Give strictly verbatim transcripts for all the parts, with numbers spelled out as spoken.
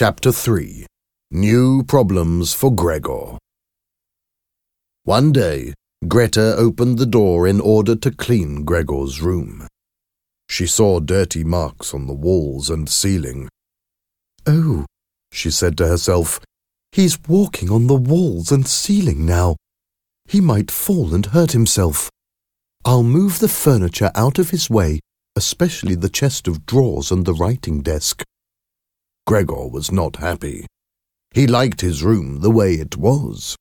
Chapter three. New Problems for Gregor. One day, Greta opened the door in order to clean Gregor's room. She saw dirty marks on the walls and ceiling. "Oh," she said to herself, "he's walking on the walls and ceiling now. He might fall and hurt himself. I'll move the furniture out of his way, especially the chest of drawers and the writing desk." Gregor was not happy. He liked his room the way it was.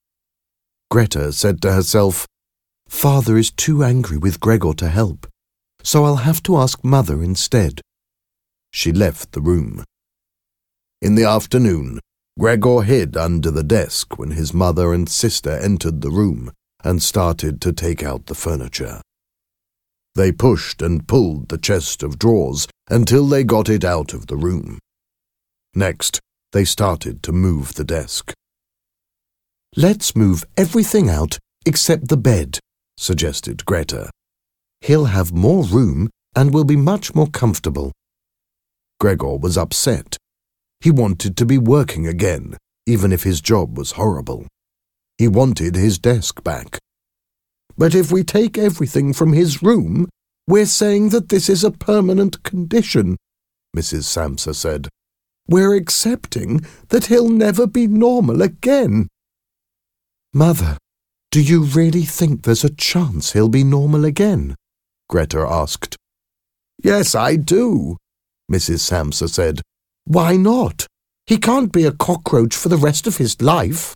Greta said to herself, "Father is too angry with Gregor to help, so I'll have to ask Mother instead." She left the room. In the afternoon, Gregor hid under the desk when his mother and sister entered the room and started to take out the furniture. They pushed and pulled the chest of drawers until they got it out of the room. Next, they started to move the desk. "Let's move everything out except the bed," suggested Greta. "He'll have more room and will be much more comfortable." Gregor was upset. He wanted to be working again, even if his job was horrible. He wanted his desk back. "But if we take everything from his room, we're saying that this is a permanent condition," Missus Samsa said. "We're accepting that he'll never be normal again." "Mother, do you really think there's a chance he'll be normal again?" Greta asked. "Yes, I do," Missus Samsa said. "Why not? He can't be a cockroach for the rest of his life."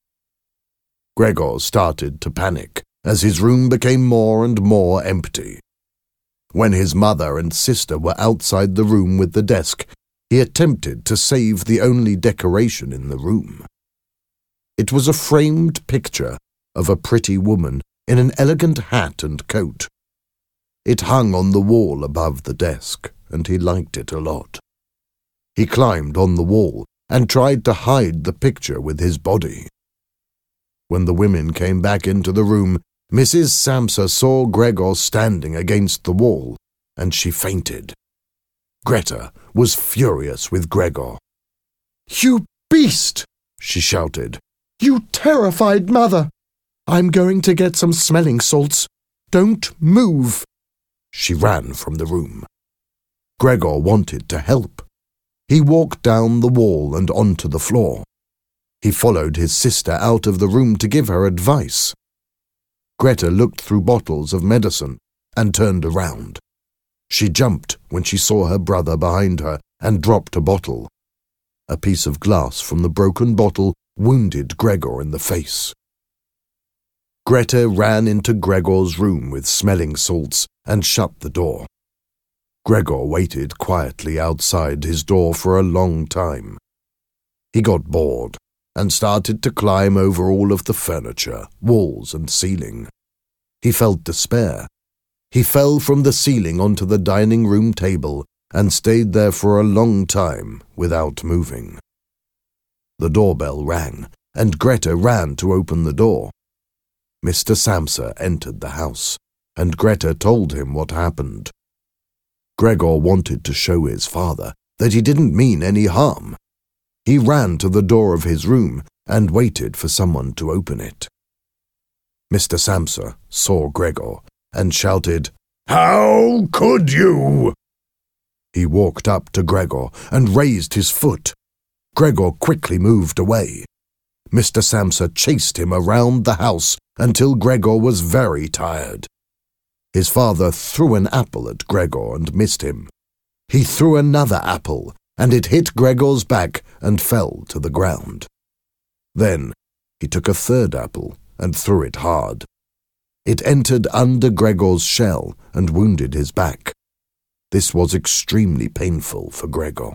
Gregor started to panic as his room became more and more empty. When his mother and sister were outside the room with the desk, he attempted to save the only decoration in the room. It was a framed picture of a pretty woman in an elegant hat and coat. It hung on the wall above the desk, and he liked it a lot. He climbed on the wall and tried to hide the picture with his body. When the women came back into the room, Missus Samsa saw Gregor standing against the wall, and she fainted. Greta was furious with Gregor. "You beast!" she shouted. "You terrified mother! I'm going to get some smelling salts. Don't move!" She ran from the room. Gregor wanted to help. He walked down the wall and onto the floor. He followed his sister out of the room to give her advice. Greta looked through bottles of medicine and turned around. She jumped when she saw her brother behind her and dropped a bottle. A piece of glass from the broken bottle wounded Gregor in the face. Greta ran into Gregor's room with smelling salts and shut the door. Gregor waited quietly outside his door for a long time. He got bored and started to climb over all of the furniture, walls and ceiling. He felt despair. He fell from the ceiling onto the dining room table and stayed there for a long time without moving. The doorbell rang, and Greta ran to open the door. Mister Samsa entered the house, and Greta told him what happened. Gregor wanted to show his father that he didn't mean any harm. He ran to the door of his room and waited for someone to open it. Mister Samsa saw Gregor and shouted, "How could you?" He walked up to Gregor and raised his foot. Gregor quickly moved away. Mister Samsa chased him around the house until Gregor was very tired. His father threw an apple at Gregor and missed him. He threw another apple, and it hit Gregor's back and fell to the ground. Then he took a third apple and threw it hard. It entered under Gregor's shell and wounded his back. This was extremely painful for Gregor.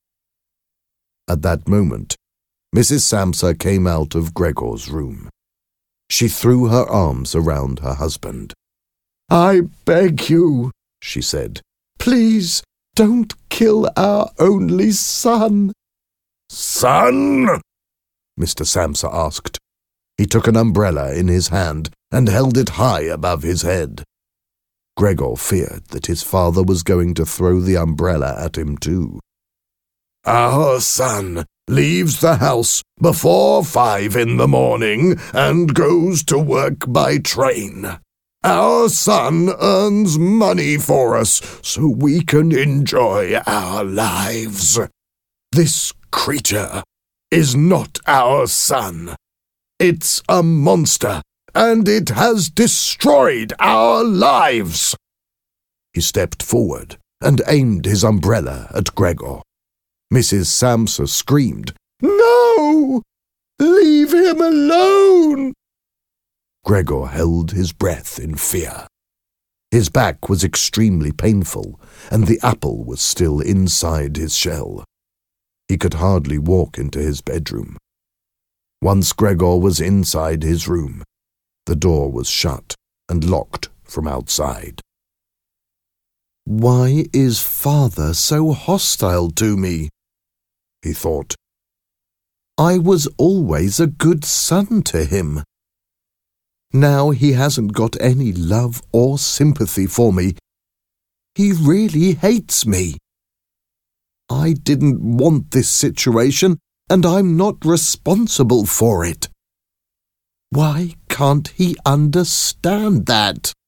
At that moment, Missus Samsa came out of Gregor's room. She threw her arms around her husband. "I beg you," she said, "please don't kill our only son." "Son?" Mister Samsa asked. He took an umbrella in his hand and held it high above his head. Gregor feared that his father was going to throw the umbrella at him too. Our son leaves the house before five in the morning and goes to work by train. Our son earns money for us so we can enjoy our lives. This creature is not our son. It's a monster, and it has destroyed our lives. He stepped forward and aimed his umbrella at Gregor. Missus Samsa screamed, "No! Leave him alone!" Gregor held his breath in fear. His back was extremely painful, and the apple was still inside his shell. He could hardly walk into his bedroom. Once Gregor was inside his room, the door was shut and locked from outside. "Why is father so hostile to me?" he thought. "I was always a good son to him. Now he hasn't got any love or sympathy for me. He really hates me. I didn't want this situation, and I'm not responsible for it. Why can't he understand that?"